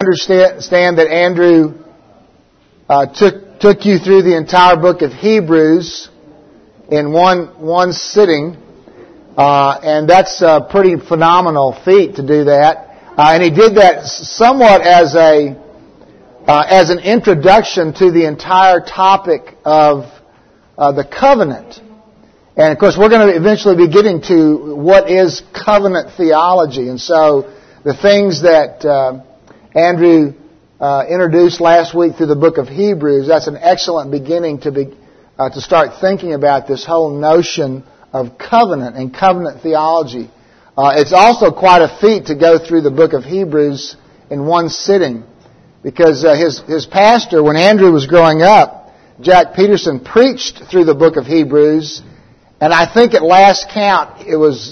understand that Andrew took you through the entire book of Hebrews in one sitting, and that's a pretty phenomenal feat to do that. And he did that somewhat as an introduction to the entire topic of the covenant. And of course, we're going to eventually be getting to what is covenant theology. And so, the things that Andrew introduced last week through the book of Hebrews, that's an excellent beginning to start thinking about this whole notion of covenant and covenant theology. It's also quite a feat to go through the book of Hebrews in one sitting, because his pastor, when Andrew was growing up, Jack Peterson, preached through the book of Hebrews. And I think at last count, it was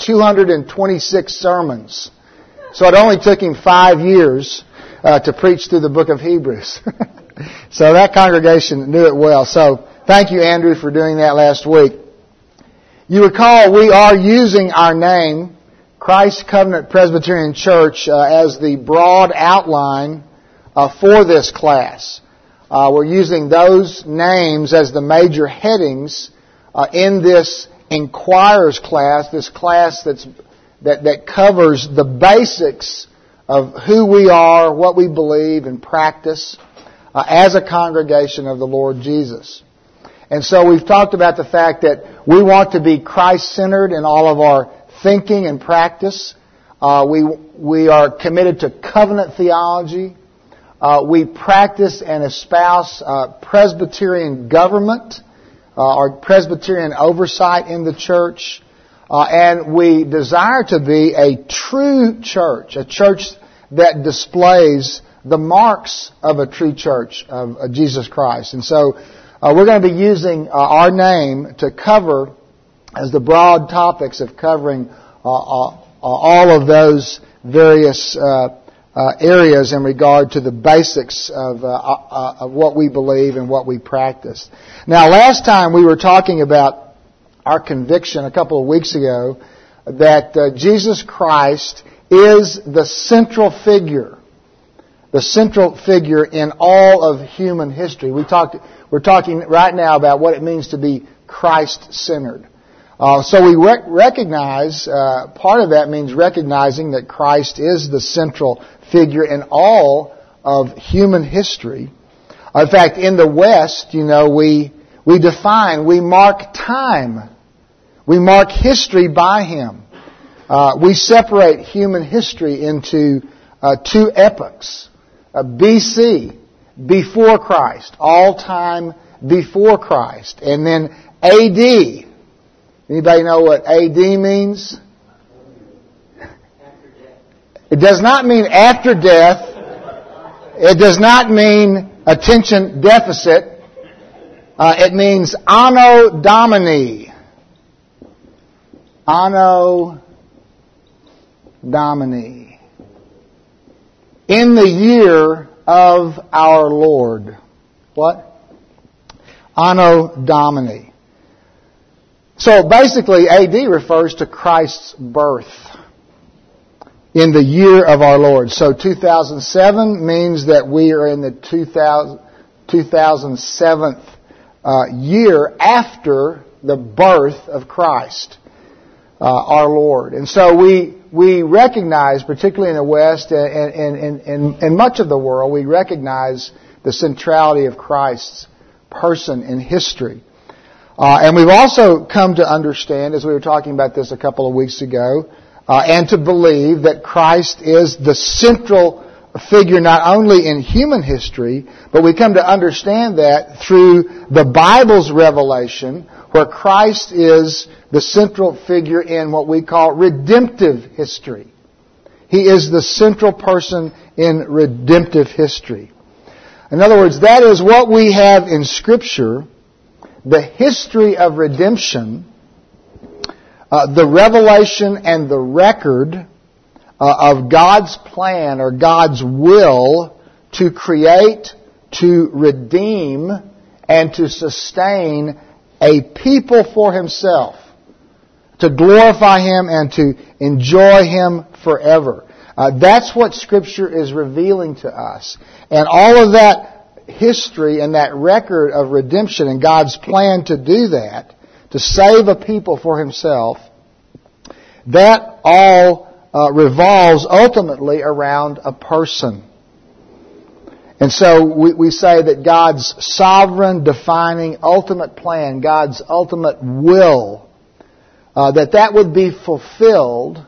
226 sermons. So it only took him 5 years to preach through the book of Hebrews. So that congregation knew it well. So thank you, Andrew, for doing that last week. You recall we are using our name, Christ Covenant Presbyterian Church, as the broad outline for this class. We're using those names as the major headings in this Inquirers class, this class that covers the basics of who we are, what we believe and practice as a congregation of the Lord Jesus. And so we've talked about the fact that we want to be Christ-centered in all of our thinking and practice. We are committed to covenant theology. We practice and espouse Presbyterian government, or Presbyterian oversight in the church, and we desire to be a true church, a church that displays the marks of a true church of Jesus Christ. And so we're going to be using our name to cover as the broad topics of covering all of those various areas in regard to the basics of what we believe and what we practice. Now, last time we were talking about our conviction a couple of weeks ago that Jesus Christ is the central figure in all of human history. We're talking right now about what it means to be Christ-centered. So we recognize, part of that means recognizing that Christ is the central figure in all of human history. In fact, in the West, we mark time. We mark history by Him. We separate human history into two epochs. BC, before Christ, all time before Christ. And then AD. Anybody know what AD means? It does not mean after death. It does not mean attention deficit. It means Anno Domini. Anno Domini. In the year of our Lord. What? Anno Domini. So basically, AD refers to Christ's birth in the year of our Lord. So 2007 means that we are in the 2007th year after the birth of Christ, our Lord. And so we recognize, particularly in the West and much of the world, we recognize the centrality of Christ's person in history. And we've also come to understand, as we were talking about this a couple of weeks ago, and to believe that Christ is the central figure not only in human history, but we come to understand that through the Bible's revelation, where Christ is the central figure in what we call redemptive history. He is the central person in redemptive history. In other words, that is what we have in Scripture, the history of redemption, the revelation and the record of God's plan or God's will to create, to redeem, and to sustain a people for Himself, to glorify Him and to enjoy Him forever. That's what Scripture is revealing to us. And all of that history and that record of redemption and God's plan to do that, to save a people for Himself, that all revolves ultimately around a person. And so we say that God's sovereign, defining, ultimate plan, God's ultimate will, that would be fulfilled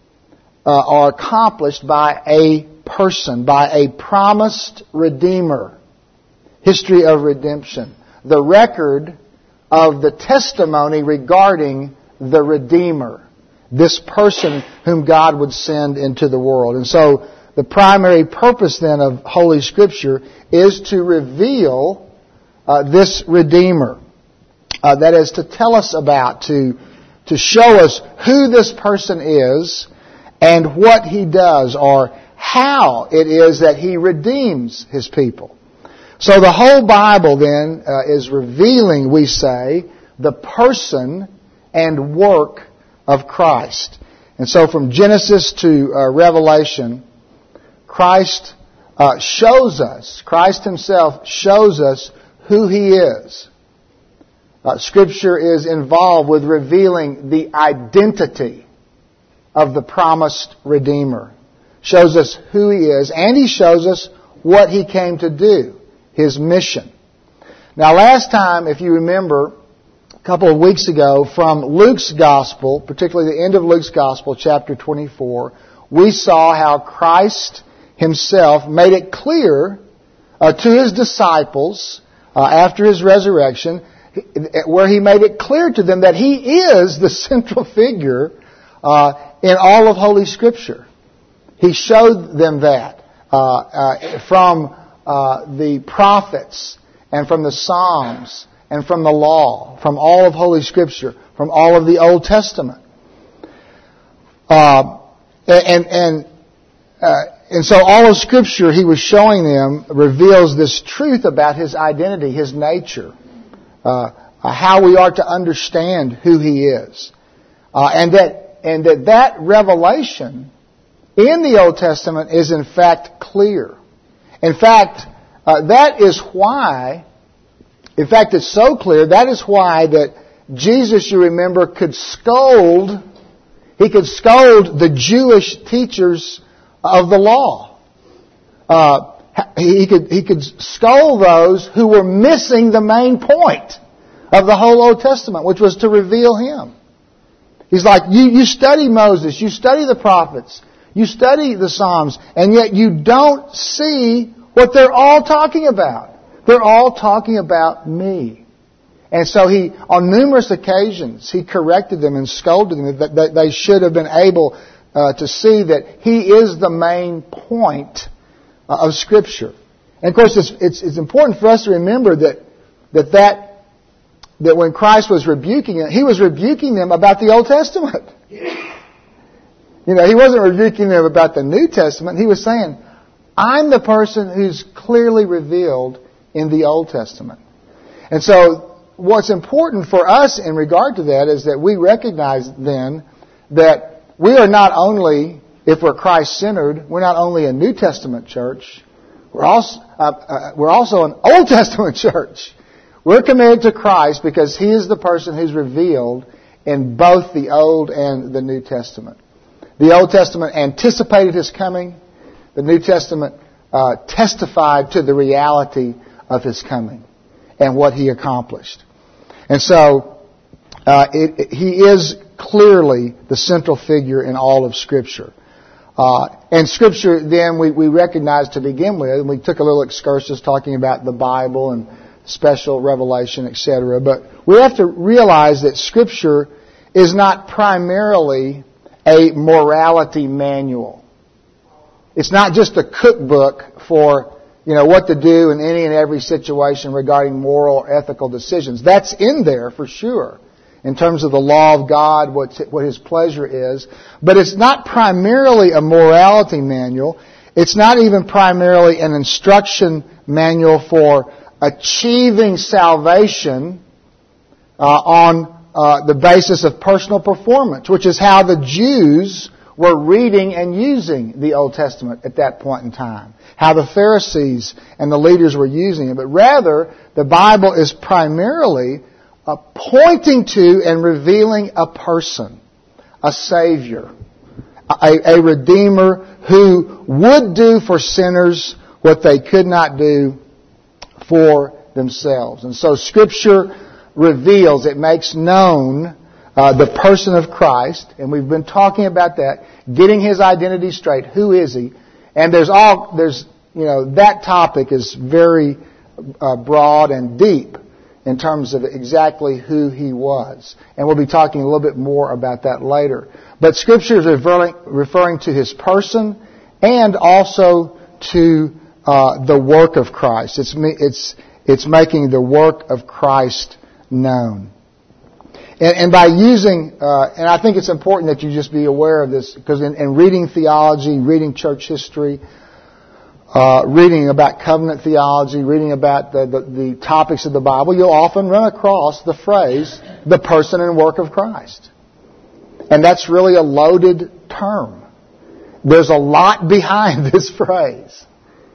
or accomplished by a person, by a promised Redeemer. History of redemption. The record of the testimony regarding the Redeemer. This person whom God would send into the world. And so the primary purpose then of Holy Scripture is to reveal this Redeemer. That is to tell us about, to show us who this person is and what He does or how it is that He redeems His people. So the whole Bible then is revealing, we say, the person and work of Christ. And so from Genesis to Revelation, Christ shows us, Christ Himself shows us who He is. Scripture is involved with revealing the identity of the promised Redeemer. Shows us who He is, and He shows us what He came to do, His mission. Now last time, if you remember, a couple of weeks ago, from Luke's Gospel, particularly the end of Luke's Gospel, chapter 24, we saw how Christ Himself made it clear to His disciples after His resurrection, where He made it clear to them that He is the central figure in all of Holy Scripture. He showed them that from the prophets and from the Psalms and from the law, from all of Holy Scripture, from all of the Old Testament. And so all of Scripture, He was showing them, reveals this truth about His identity, His nature, how we are to understand who He is. And that revelation in the Old Testament is in fact clear. In fact, that is why, in fact it's so clear, that is why that Jesus, you remember, could scold the Jewish teachers of the law. He could scold those who were missing the main point of the whole Old Testament, which was to reveal Him. He's like, you study Moses, you study the prophets, you study the Psalms, and yet you don't see what they're all talking about. They're all talking about me. And so He, on numerous occasions, He corrected them and scolded them that they should have been able to see that He is the main point of Scripture. And of course, it's important for us to remember that when Christ was rebuking them, He was rebuking them about the Old Testament. You know, He wasn't rebuking them about the New Testament. He was saying, I'm the person who's clearly revealed in the Old Testament. And so what's important for us in regard to that is that we recognize then that we are not only, if we're Christ-centered, we're not only a New Testament church, we're also an Old Testament church. We're committed to Christ because He is the person who's revealed in both the Old and the New Testament. The Old Testament anticipated His coming. The New Testament testified to the reality of His coming and what He accomplished. And so He is clearly the central figure in all of Scripture. And Scripture, then, we recognize to begin with, and we took a little excursus talking about the Bible and special revelation, etc. But we have to realize that Scripture is not primarily a morality manual. It's not just a cookbook for, what to do in any and every situation regarding moral or ethical decisions. That's in there for sure, in terms of the law of God, what His pleasure is. But it's not primarily a morality manual. It's not even primarily an instruction manual for achieving salvation on the basis of personal performance, which is how the Jews were reading and using the Old Testament at that point in time. How the Pharisees and the leaders were using it. But rather, the Bible is primarily pointing to and revealing a person, a Savior, a Redeemer who would do for sinners what they could not do for themselves. And so Scripture reveals, it makes known the person of Christ, and we've been talking about that, getting His identity straight. Who is He? And that topic is very broad and deep in terms of exactly who He was. And we'll be talking a little bit more about that later. But Scripture is referring to His person and also to the work of Christ. It's making the work of Christ known. And by using, and I think it's important that you just be aware of this, because in reading theology, reading church history, reading about covenant theology, reading about the topics of the Bible, you'll often run across the phrase, the person and work of Christ. And that's really a loaded term. There's a lot behind this phrase.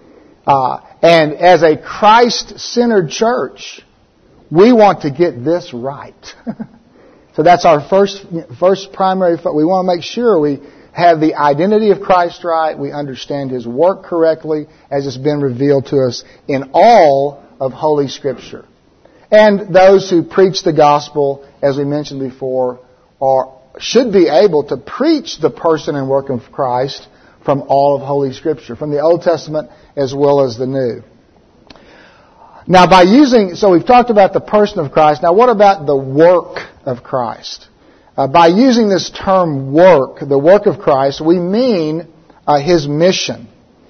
And as a Christ-centered church, we want to get this right. So that's our first primary. We want to make sure we have the identity of Christ right. We understand His work correctly as it's been revealed to us in all of Holy Scripture. And those who preach the gospel, as we mentioned before, should be able to preach the person and work of Christ from all of Holy Scripture, from the Old Testament as well as the New. Now, so we've talked about the person of Christ. Now, what about the work of Christ? By using this term work, the work of Christ, we mean His mission.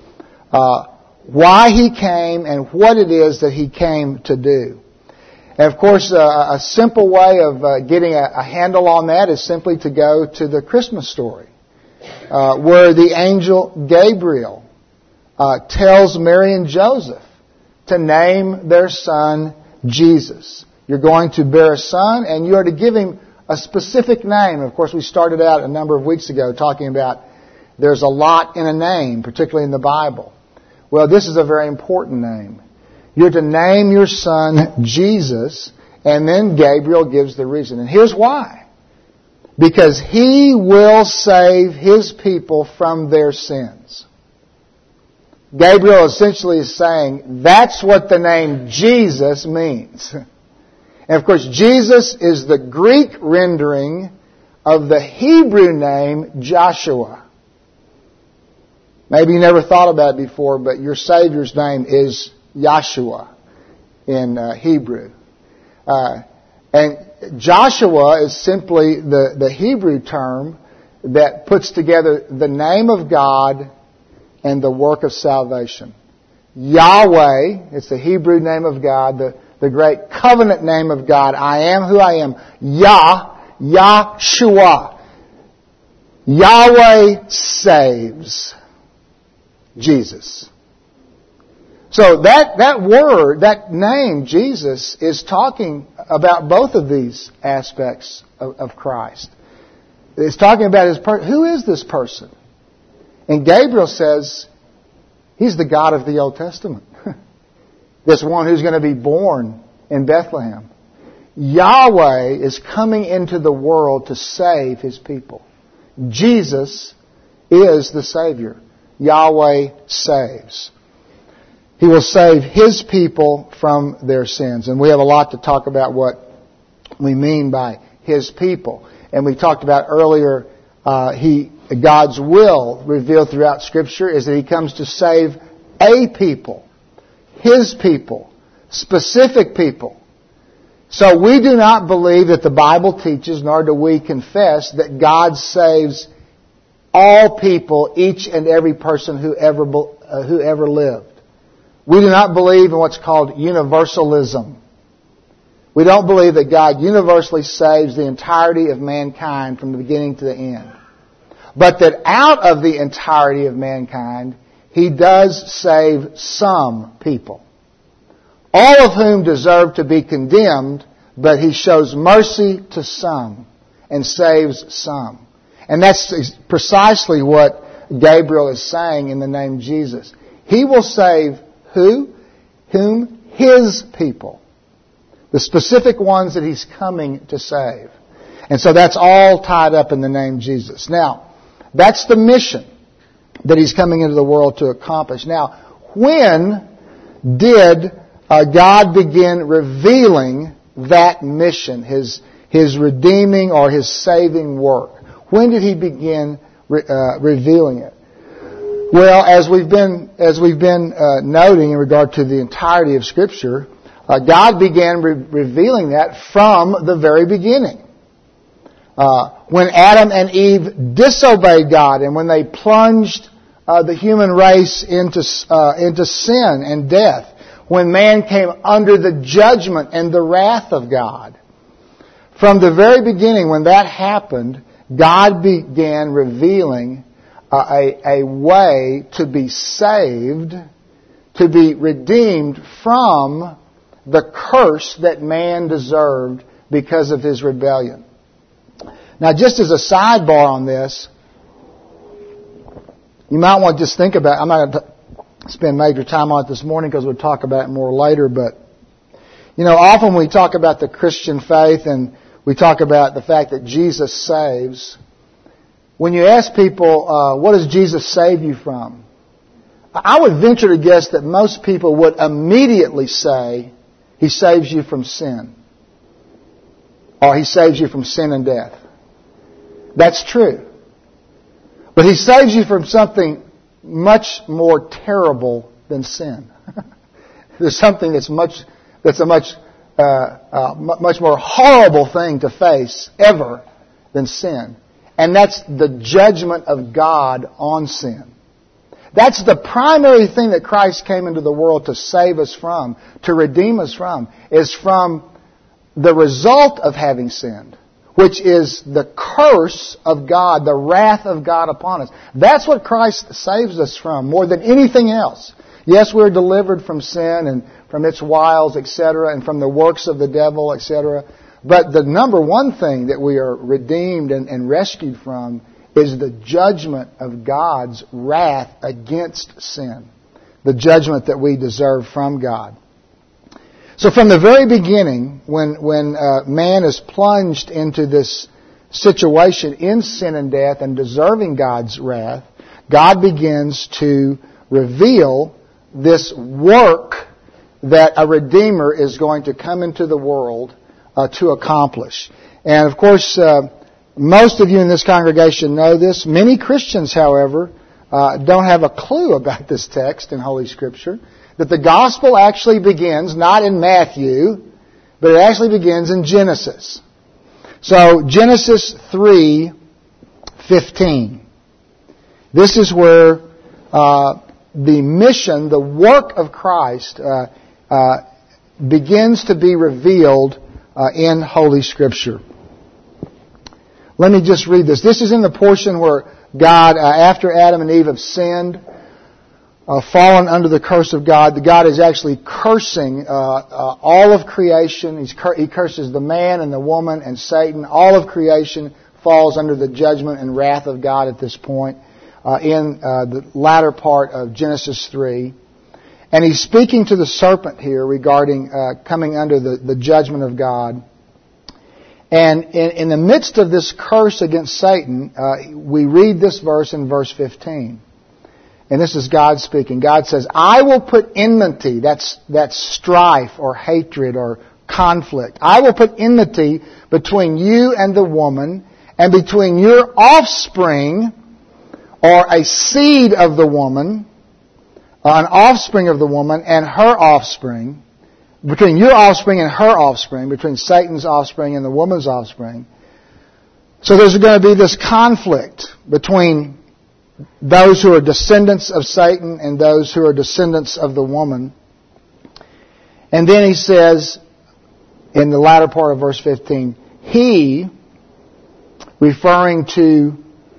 Why He came and what it is that He came to do. And of course, a simple way of getting a handle on that is simply to go to the Christmas story, where the angel Gabriel tells Mary and Joseph to name their son Jesus. You're going to bear a son, and you are to give him a specific name. Of course, we started out a number of weeks ago talking about there's a lot in a name, particularly in the Bible. Well, this is a very important name. You're to name your son Jesus, and then Gabriel gives the reason. And here's why. Because He will save His people from their sins. Gabriel essentially is saying that's what the name Jesus means. And of course, Jesus is the Greek rendering of the Hebrew name Joshua. Maybe you never thought about it before, but your Savior's name is Yahshua in Hebrew. And Joshua is simply the Hebrew term that puts together the name of God and the work of salvation. Yahweh, it's the Hebrew name of God, the great covenant name of God. I am who I am. Yahshua. Yahweh saves. Jesus. So that word, that name, Jesus, is talking about both of these aspects of Christ. It's talking about His person. Who is this person? And Gabriel says, He's the God of the Old Testament. This one who's going to be born in Bethlehem. Yahweh is coming into the world to save His people. Jesus is the Savior. Yahweh saves. He will save His people from their sins. And we have a lot to talk about what we mean by His people. And we talked about earlier, God's will revealed throughout Scripture is that He comes to save a people. His people. Specific people. So we do not believe that the Bible teaches, nor do we confess, that God saves all people, each and every person who ever lived. We do not believe in what's called universalism. We don't believe that God universally saves the entirety of mankind from the beginning to the end. But that out of the entirety of mankind, He does save some people. All of whom deserve to be condemned, but He shows mercy to some and saves some. And that's precisely what Gabriel is saying in the name Jesus. He will save who? Whom? His people. The specific ones that He's coming to save. And so that's all tied up in the name Jesus. Now, that's the mission that He's coming into the world to accomplish. Now, when did God begin revealing that mission, His redeeming or His saving work? When did He begin revealing it? Well, as we've been noting in regard to the entirety of Scripture, God began revealing that from the very beginning. When Adam and Eve disobeyed God and when they plunged the human race into sin and death, when man came under the judgment and the wrath of God, from the very beginning when that happened, God began revealing a way to be saved, to be redeemed from the curse that man deserved because of his rebellion. Now, just as a sidebar on this, you might want to just think about, I'm not going to spend major time on it this morning because we'll talk about it more later, but, often we talk about the Christian faith and we talk about the fact that Jesus saves. When you ask people, what does Jesus save you from? I would venture to guess that most people would immediately say, He saves you from sin. Or He saves you from sin and death. That's true. But He saves you from something much more terrible than sin. There's something that's a much more horrible thing to face ever than sin. And that's the judgment of God on sin. That's the primary thing that Christ came into the world to save us from, to redeem us from, is from the result of having sinned, which is the curse of God, the wrath of God upon us. That's what Christ saves us from more than anything else. Yes, we're delivered from sin and from its wiles, etc., and from the works of the devil, etc., but the number one thing that we are redeemed and rescued from is the judgment of God's wrath against sin. The judgment that we deserve from God. So from the very beginning, when man is plunged into this situation in sin and death and deserving God's wrath, God begins to reveal this work that a Redeemer is going to come into the world to accomplish. And of course, most of you in this congregation know this. Many Christians, however, don't have a clue about this text in Holy Scripture. That the gospel actually begins not in Matthew, but it actually begins in Genesis. So Genesis 3:15. This is where the mission, the work of Christ, begins to be revealed in Holy Scripture. Let me just read this. This is in the portion where God, after Adam and Eve have sinned, fallen under the curse of God, God is actually cursing all of creation. He curses the man and the woman and Satan. All of creation falls under the judgment and wrath of God at this point in the latter part of Genesis 3. And He's speaking to the serpent here regarding coming under the judgment of God. And in the midst of this curse against Satan, we read this verse in verse 15. And this is God speaking. God says, I will put enmity, that's strife or hatred or conflict. I will put enmity between you and the woman, and between your offspring, or a seed of the woman, an offspring of the woman and her offspring, between your offspring and her offspring, between Satan's offspring and the woman's offspring. So there's going to be this conflict between those who are descendants of Satan and those who are descendants of the woman. And then He says, in the latter part of verse 15, He, referring to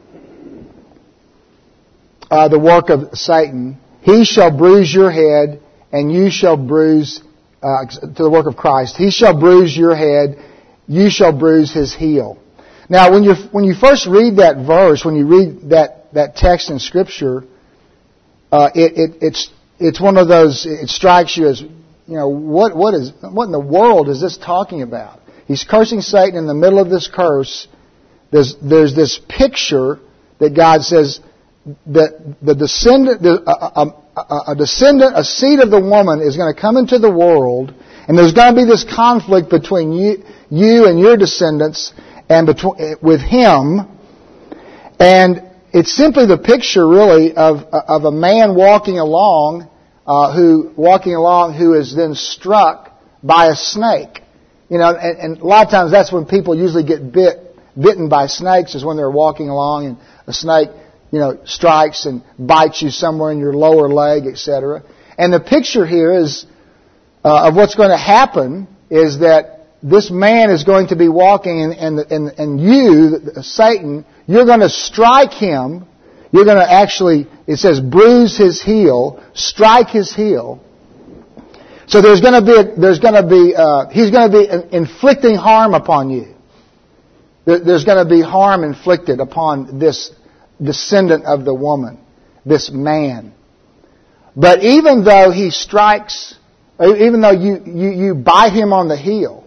the work of Satan, He shall bruise your head, and you shall bruise, to the work of Christ, He shall bruise your head, you shall bruise His heel. Now, when you first read that verse, when you read that text in Scripture, it's one of those. It strikes you as, what in the world is this talking about? He's cursing Satan in the middle of this curse. There's this picture that God says that the descendant, a seed of the woman is going to come into the world, and there's going to be this conflict between you and your descendants, and with him. And it's simply the picture, really, of a man walking along who is then struck by a snake. And a lot of times that's when people usually get bitten by snakes, is when they're walking along and a snake, strikes and bites you somewhere in your lower leg, etc. And the picture here is of what's going to happen is that this man is going to be walking, and you, Satan, you're going to strike him. You're going to actually, it says, bruise his heel, strike his heel. So he's going to be inflicting harm upon you. There's going to be harm inflicted upon this descendant of the woman, this man. But even though he strikes, even though you bite him on the heel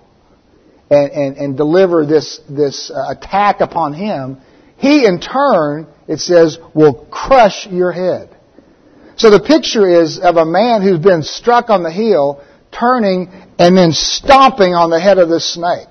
and deliver this attack upon him, he in turn, it says, will crush your head. So the picture is of a man who's been struck on the heel, turning and then stomping on the head of this snake.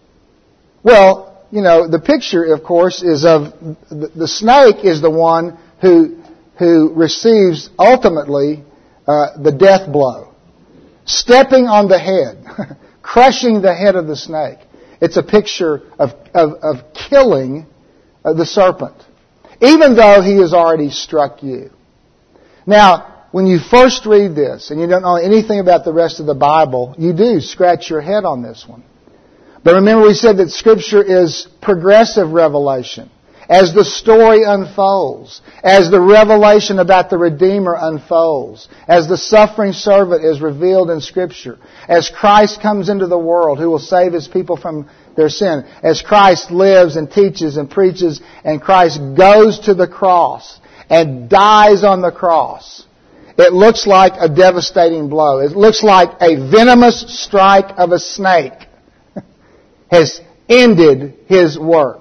Well, the picture, of course, is of the snake is the one who receives ultimately the death blow, stepping on the head, crushing the head of the snake. It's a picture of killing the serpent, even though he has already struck you. Now, when you first read this and you don't know anything about the rest of the Bible, you do scratch your head on this one. But remember, we said that Scripture is progressive revelation. As the story unfolds, as the revelation about the Redeemer unfolds, as the suffering servant is revealed in Scripture, as Christ comes into the world who will save His people from their sin, as Christ lives and teaches and preaches, and Christ goes to the cross and dies on the cross, it looks like a devastating blow. It looks like a venomous strike of a snake has ended His work.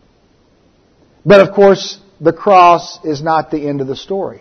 But of course, the cross is not the end of the story.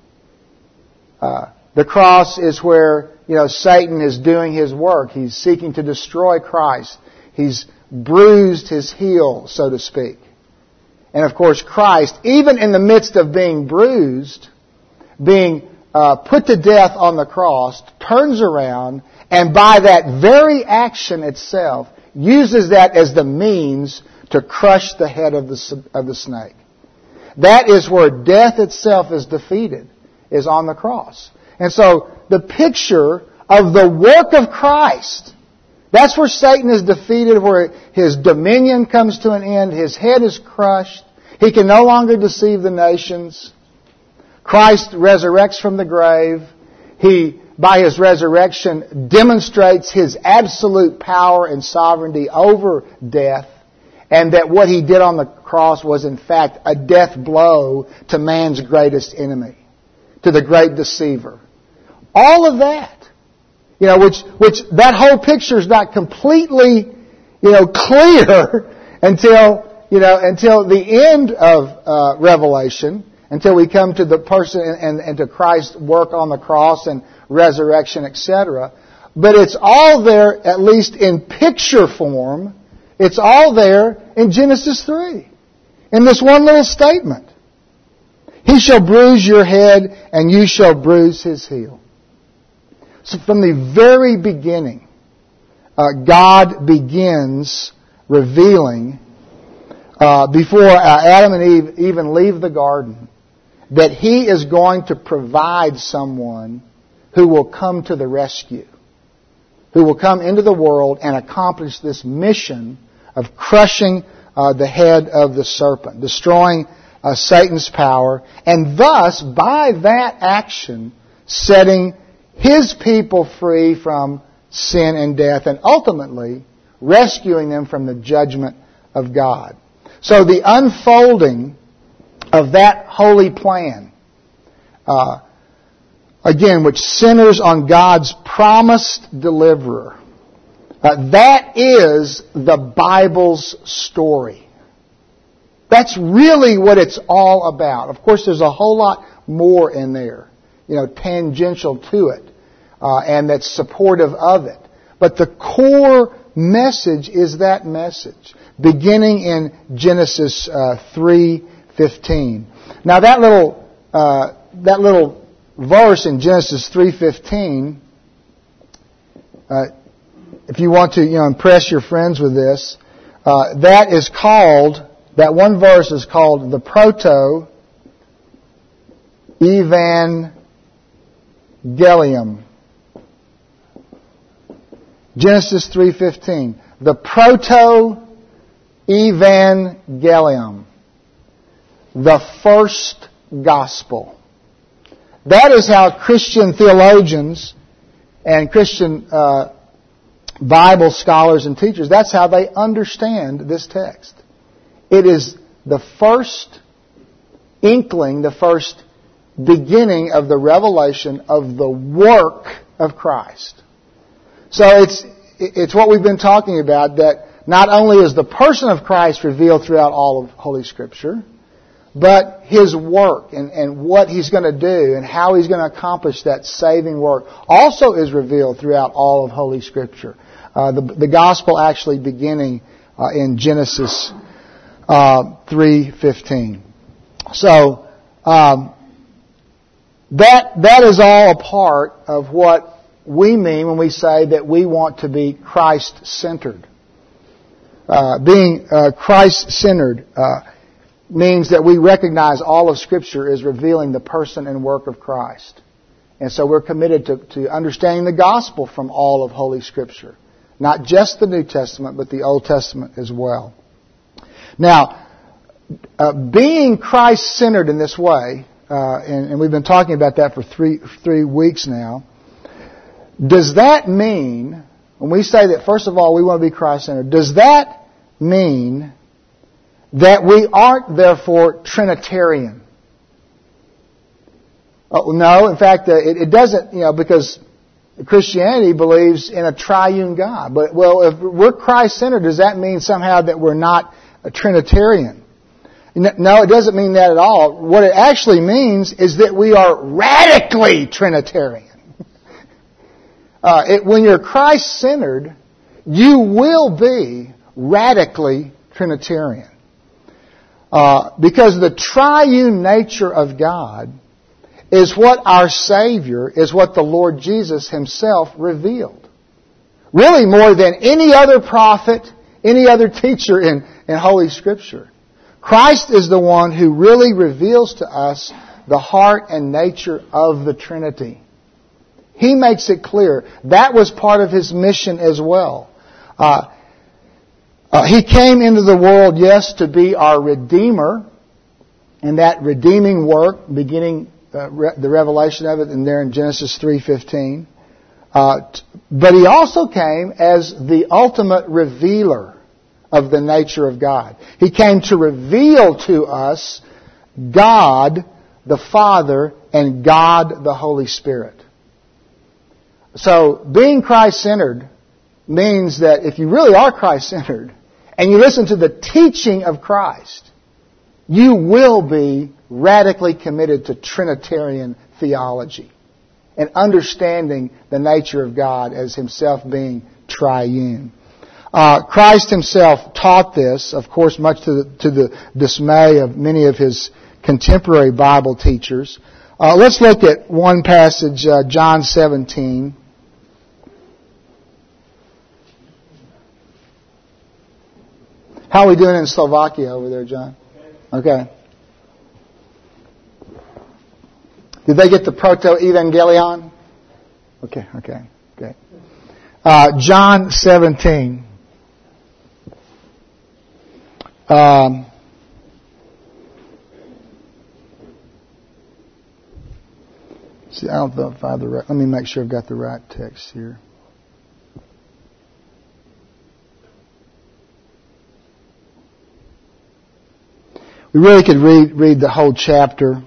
The cross is where, Satan is doing his work. He's seeking to destroy Christ. He's bruised His heel, so to speak. And of course, Christ, even in the midst of being bruised, being put to death on the cross, turns around and by that very action itself, uses that as the means to crush the head of the snake. That is where death itself is defeated, is on the cross. And so the picture of the work of Christ, that's where Satan is defeated, where his dominion comes to an end, his head is crushed, he can no longer deceive the nations. Christ resurrects from the grave. He, by His resurrection, demonstrates His absolute power and sovereignty over death, and that what He did on the cross was in fact a death blow to man's greatest enemy, to the great deceiver. All of that, which that whole picture is not completely, clear until the end of Revelation, until we come to the person and to Christ's work on the cross and resurrection, etc. But it's all there, at least in picture form. It's all there in Genesis 3. In this one little statement. He shall bruise your head and you shall bruise his heel. So from the very beginning, God begins revealing, before Adam and Eve even leave the garden, that He is going to provide someone who will come to the rescue, who will come into the world and accomplish this mission of crushing the head of the serpent, destroying Satan's power, and thus, by that action, setting His people free from sin and death, and ultimately rescuing them from the judgment of God. So the unfolding of that holy plan, again, which centers on God's promised deliverer, that is the Bible's story. That's really what it's all about. Of course, there's a whole lot more in there, tangential to it, and that's supportive of it. But the core message is that message, beginning in Genesis 3:15. Now, that little verse in Genesis 3:15, if you want to impress your friends with this, that one verse is called the Proto-Evangelium. Genesis 3:15. The Proto-Evangelium. The first gospel. That is how Christian theologians and Christian Bible scholars and teachers, that's how they understand this text. It is the first inkling, the first beginning of the revelation of the work of Christ. So it's what we've been talking about, that not only is the person of Christ revealed throughout all of Holy Scripture, but His work and what He's going to do and how He's going to accomplish that saving work also is revealed throughout all of Holy Scripture. The gospel actually beginning in Genesis 3:15. So that is all a part of what we mean when we say that we want to be Christ-centered. Being Christ-centered means that we recognize all of Scripture is revealing the person and work of Christ. And so we're committed to understanding the gospel from all of Holy Scripture. Not just the New Testament, but the Old Testament as well. Now, being Christ-centered in this way, and we've been talking about that for three weeks now, does that mean, when we say that, first of all, we want to be Christ-centered, does that mean that we aren't, therefore, Trinitarian? No, in fact, it doesn't, because Christianity believes in a triune God. But, if we're Christ-centered, does that mean somehow that we're not a Trinitarian? No, it doesn't mean that at all. What it actually means is that we are radically Trinitarian. When you're Christ-centered, you will be radically Trinitarian. Because the triune nature of God is what our Savior, is what the Lord Jesus Himself revealed. Really more than any other prophet, any other teacher in Holy Scripture. Christ is the one who really reveals to us the heart and nature of the Trinity. He makes it clear. That was part of His mission as well. He came into the world, yes, to be our Redeemer, and that redeeming work, beginning the revelation of it in there in Genesis 3:15. But He also came as the ultimate revealer of the nature of God. He came to reveal to us God the Father and God the Holy Spirit. So being Christ-centered means that if you really are Christ-centered and you listen to the teaching of Christ, you will be radically committed to Trinitarian theology and understanding the nature of God as Himself being triune. Christ Himself taught this, of course, much to the dismay of many of His contemporary Bible teachers. Let's look at one passage, John 17. How are we doing in Slovakia over there, John? Okay. Did they get the Proto-Evangelion? Okay. John 17. See, I don't know if I have the right. Let me make sure I've got the right text here. We really could read the whole chapter.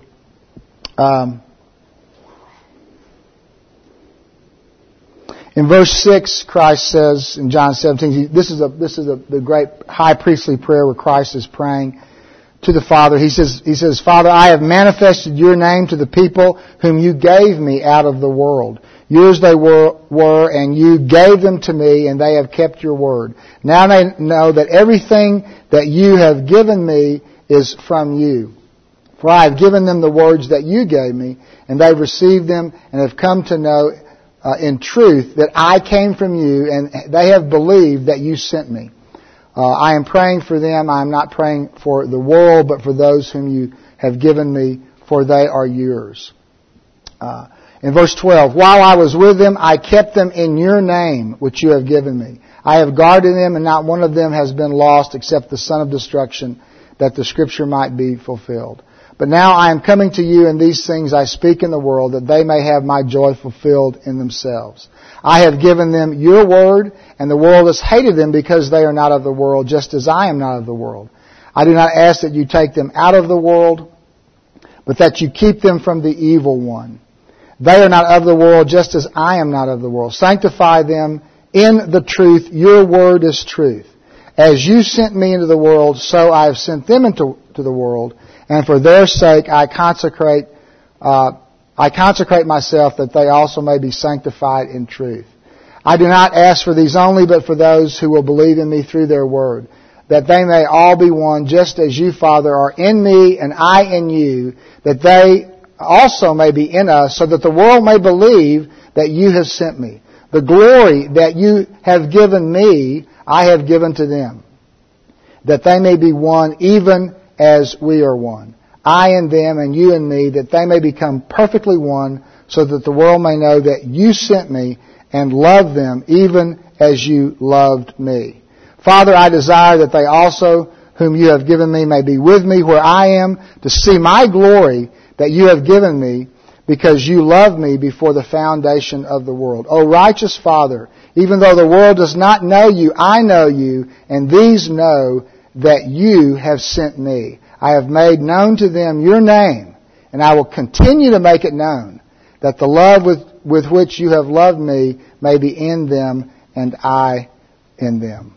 In verse 6, Christ says in John 17, this is the great high priestly prayer where Christ is praying to the Father. He says, Father, I have manifested your name to the people whom you gave me out of the world. Yours they were, and you gave them to me, and they have kept your word. Now they know that everything that you have given me is from you. For I have given them the words that you gave me, and they've received them, and have come to know in truth that I came from you, and they have believed that you sent me. I am praying for them. I am not praying for the world, but for those whom you have given me, for they are yours. In verse 12, while I was with them, I kept them in your name, which you have given me. I have guarded them, and not one of them has been lost except the son of destruction, that the scripture might be fulfilled. But now I am coming to you, and these things I speak in the world, that they may have my joy fulfilled in themselves. I have given them your word, and the world has hated them because they are not of the world, just as I am not of the world. I do not ask that you take them out of the world, but that you keep them from the evil one. They are not of the world, just as I am not of the world. Sanctify them in the truth. Your word is truth. As you sent me into the world, so I have sent them into the world, and for their sake I consecrate myself, that they also may be sanctified in truth. I do not ask for these only, but for those who will believe in me through their word, that they may all be one, just as you, Father, are in me and I in you, that they also may be in us, so that the world may believe that you have sent me. The glory that you have given me, I have given to them, that they may be one even as we are one. I and them and you and me, that they may become perfectly one, so that the world may know that you sent me and loved them even as you loved me. Father, I desire that they also, whom you have given me, may be with me where I am, to see my glory that you have given me, because you loved me before the foundation of the world. O righteous Father, even though the world does not know you, I know you, and these know that you have sent me. I have made known to them your name, and I will continue to make it known, that the love with which you have loved me may be in them, and I in them.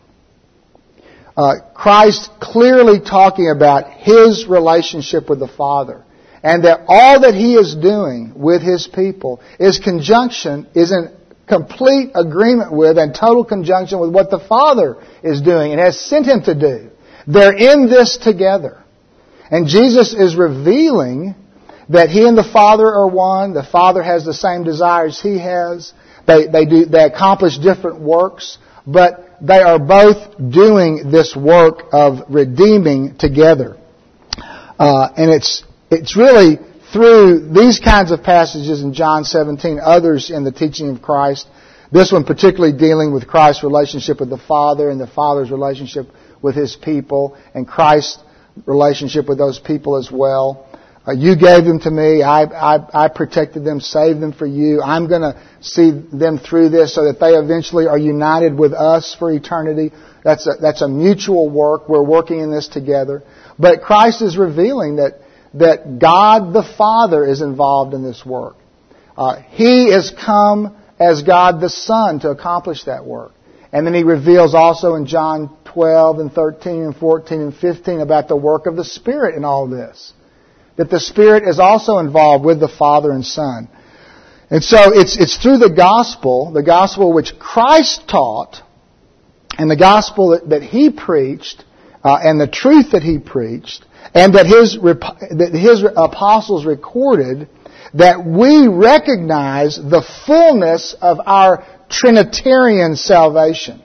Christ clearly talking about His relationship with the Father, and that all that He is doing with His people is in complete agreement with and total conjunction with what the Father is doing and has sent Him to do. They're in this together. And Jesus is revealing that He and the Father are one. The Father has the same desires He has. They accomplish different works, but they are both doing this work of redeeming together. And it's really through these kinds of passages in John 17, others in the teaching of Christ, this one particularly dealing with Christ's relationship with the Father and the Father's relationship with His people, and Christ's relationship with those people as well. You gave them to me. I protected them, saved them for you. I'm going to see them through this so that they eventually are united with us for eternity. That's a mutual work. We're working in this together. But Christ is revealing that God the Father is involved in this work. He has come as God the Son to accomplish that work. And then He reveals also in John 12 and 13 and 14 and 15 about the work of the Spirit in all this. That the Spirit is also involved with the Father and Son. And so it's through the gospel which Christ taught, and the gospel that He preached, and the truth that He preached, and that His apostles recorded, that we recognize the fullness of our Trinitarian salvation.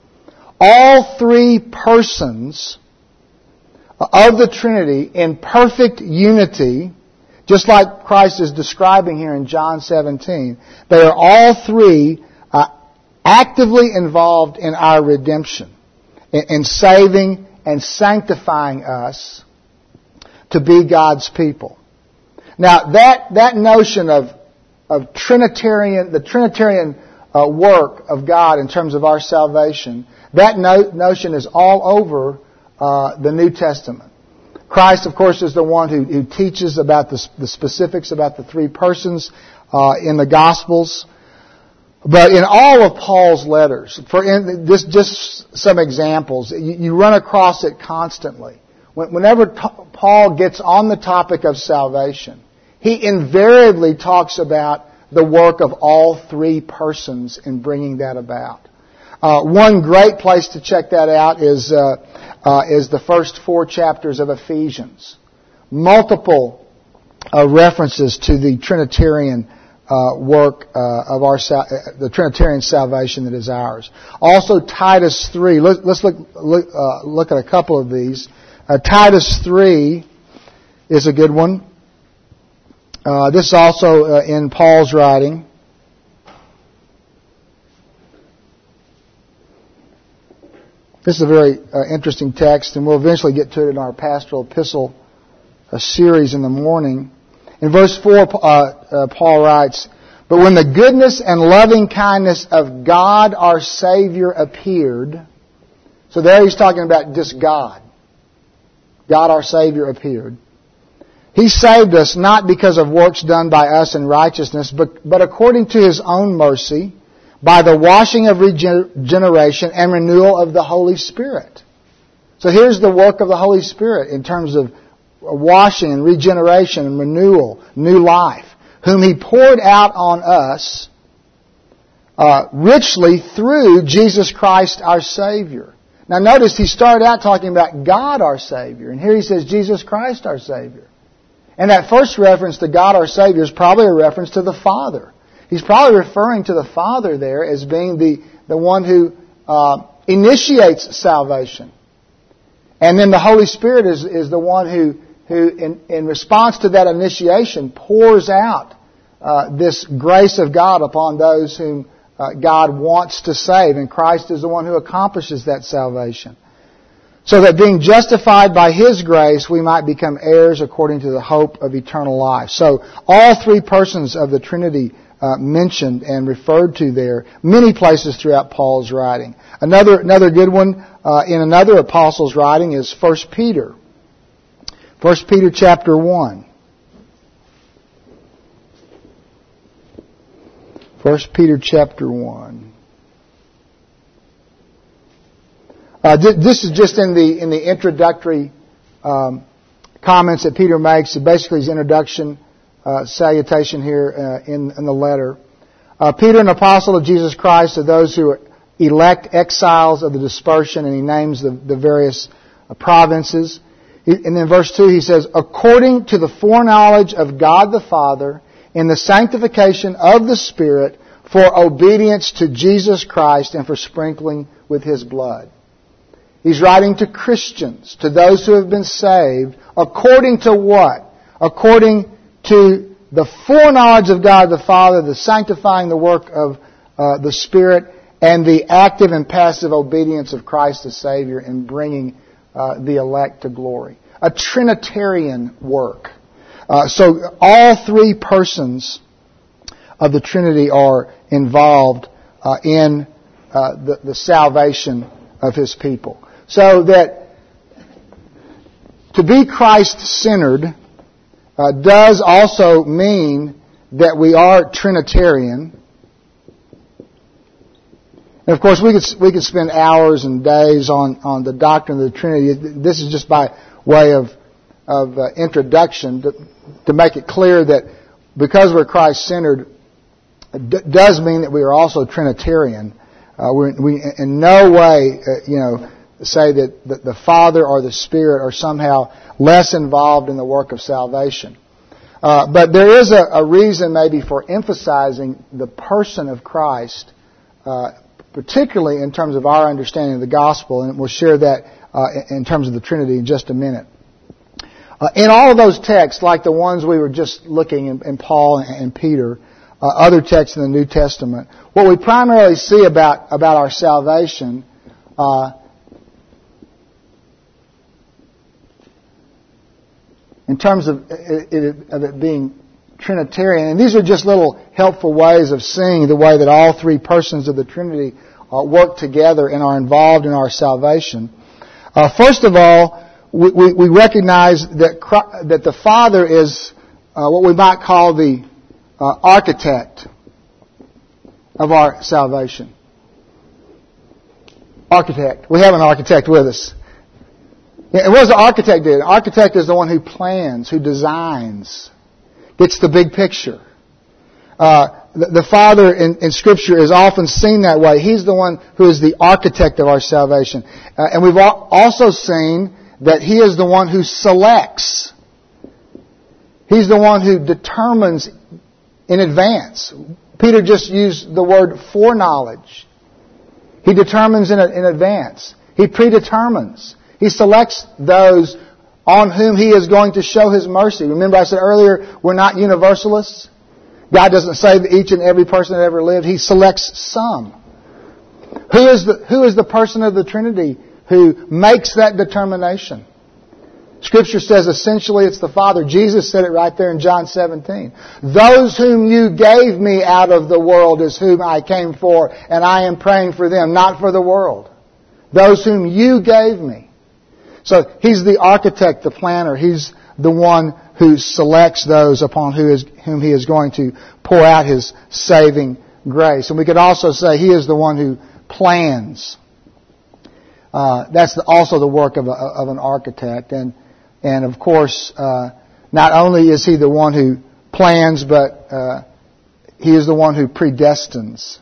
All three persons of the Trinity in perfect unity, just like Christ is describing here in John 17. They are all three actively involved in our redemption, in saving and sanctifying us to be God's people. Now that notion of the Trinitarian work of God in terms of our salvation, that notion is all over the New Testament. Christ, of course, is the one who teaches about the specifics about the three persons in the Gospels. But in all of Paul's letters, just some examples, you run across it constantly. Whenever Paul gets on the topic of salvation, he invariably talks about the work of all three persons in bringing that about. One great place to check that out is the first 4 chapters of Ephesians. Multiple references to the Trinitarian work of the Trinitarian salvation that is ours. Also, Titus 3. Let's look at a couple of these. Titus 3 is a good one. This is also in Paul's writing. This is a very interesting text, and we'll eventually get to it in our pastoral epistle series in the morning. In verse 4, Paul writes, "But when the goodness and loving kindness of God our Savior appeared," so there he's talking about just God. God our Savior appeared. "He saved us not because of works done by us in righteousness, but according to His own mercy, by the washing of regeneration and renewal of the Holy Spirit." So here's the work of the Holy Spirit in terms of washing and regeneration and renewal, new life, whom He poured out on us richly through Jesus Christ our Savior. Now notice he started out talking about God our Savior, and here he says Jesus Christ our Savior. And that first reference to God our Savior is probably a reference to the Father. He's probably referring to the Father there as being the one who initiates salvation. And then the Holy Spirit is the one who in response to that initiation pours out this grace of God upon those whom God wants to save. And Christ is the one who accomplishes that salvation. So that being justified by His grace, we might become heirs according to the hope of eternal life. So all three persons of the Trinity mentioned and referred to there, many places throughout Paul's writing. Another good one in another apostle's writing is 1 Peter. 1 Peter chapter 1. 1 Peter chapter 1. This is just in the introductory comments that Peter makes. Basically, his introduction salutation here in the letter. Peter, an apostle of Jesus Christ, to those who are elect exiles of the dispersion, and he names the various provinces. And then verse 2 he says, "According to the foreknowledge of God the Father, in the sanctification of the Spirit, for obedience to Jesus Christ and for sprinkling with His blood." He's writing to Christians, to those who have been saved, according to what? According to the foreknowledge of God the Father, the sanctifying the work of the Spirit, and the active and passive obedience of Christ the Savior in bringing the elect to glory. A Trinitarian work. So all three persons of the Trinity are involved in the salvation of His people. So that to be Christ-centered does also mean that we are Trinitarian. And of course, we could spend hours and days on the doctrine of the Trinity. This is just by way of introduction to make it clear that because we're Christ-centered, it does mean that we are also Trinitarian. We in no way, say that the Father or the Spirit are somehow less involved in the work of salvation. But there is a reason maybe for emphasizing the person of Christ, particularly in terms of our understanding of the gospel, and we'll share that in terms of the Trinity in just a minute. In all of those texts, like the ones we were just looking in Paul and Peter, other texts in the New Testament, what we primarily see about our salvation in terms of it being Trinitarian, and these are just little helpful ways of seeing the way that all three persons of the Trinity work together and are involved in our salvation. First of all, we recognize that the Father is what we might call the architect of our salvation. Architect. We have an architect with us. And what does the architect do? The architect is the one who plans, who designs, gets the big picture. The Father in Scripture is often seen that way. He's the one who is the architect of our salvation. And we've also seen that He is the one who selects. He's the one who determines in advance. Peter just used the word foreknowledge. He determines in advance. He predetermines. He selects those on whom He is going to show His mercy. Remember I said earlier, we're not universalists. God doesn't save each and every person that ever lived. He selects some. Who is the person of the Trinity who makes that determination? Scripture says essentially it's the Father. Jesus said it right there in John 17. Those whom you gave me out of the world is whom I came for, and I am praying for them, not for the world. Those whom you gave me. So He's the architect, the planner. He's the one who selects those upon whom He is going to pour out His saving grace. And we could also say He is the one who plans. That's also the work of an architect. And of course, not only is He the one who plans, but He is the one who predestines.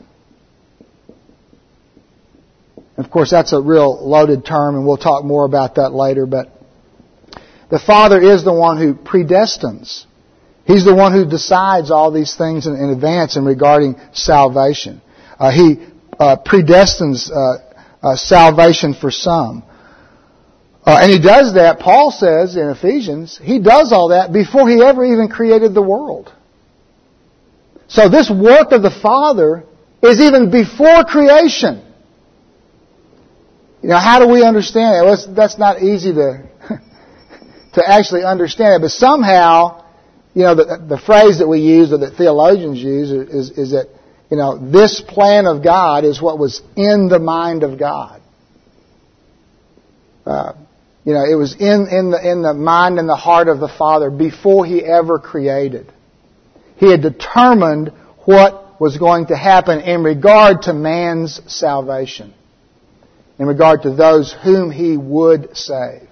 Of course, that's a real loaded term, and we'll talk more about that later. But the Father is the one who predestines. He's the one who decides all these things in advance in regarding salvation. He predestines salvation for some. And He does that, Paul says in Ephesians, He does all that before He ever even created the world. So this work of the Father is even before creation. You know, how do we understand it? Well, that's not easy to actually understand it. But somehow, you know, the phrase that we use or that theologians use is that, you know, this plan of God is what was in the mind of God. You know, it was in the mind and the heart of the Father before He ever created. He had determined what was going to happen in regard to man's salvation, in regard to those whom He would save.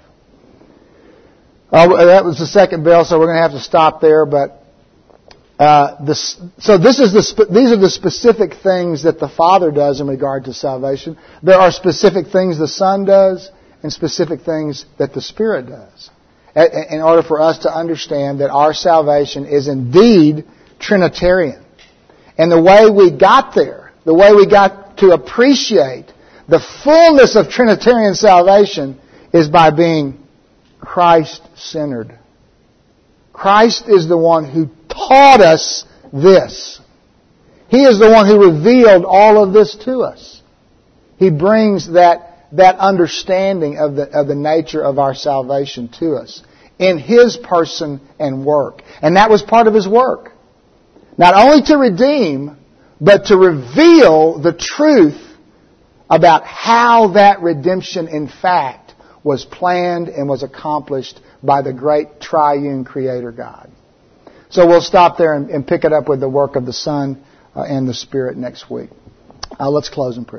That was the second bell, so we're going to have to stop there. But these are the specific things that the Father does in regard to salvation. There are specific things the Son does, and specific things that the Spirit does, in order for us to understand that our salvation is indeed Trinitarian. And the way we got there, the way we got to appreciate the fullness of Trinitarian salvation is by being Christ-centered. Christ is the one who taught us this. He is the one who revealed all of this to us. He brings that understanding of the nature of our salvation to us in His person and work. And that was part of His work. Not only to redeem, but to reveal the truth about how that redemption in fact was planned and was accomplished by the great triune Creator God. So we'll stop there and pick it up with the work of the Son and the Spirit next week. Let's close in prayer.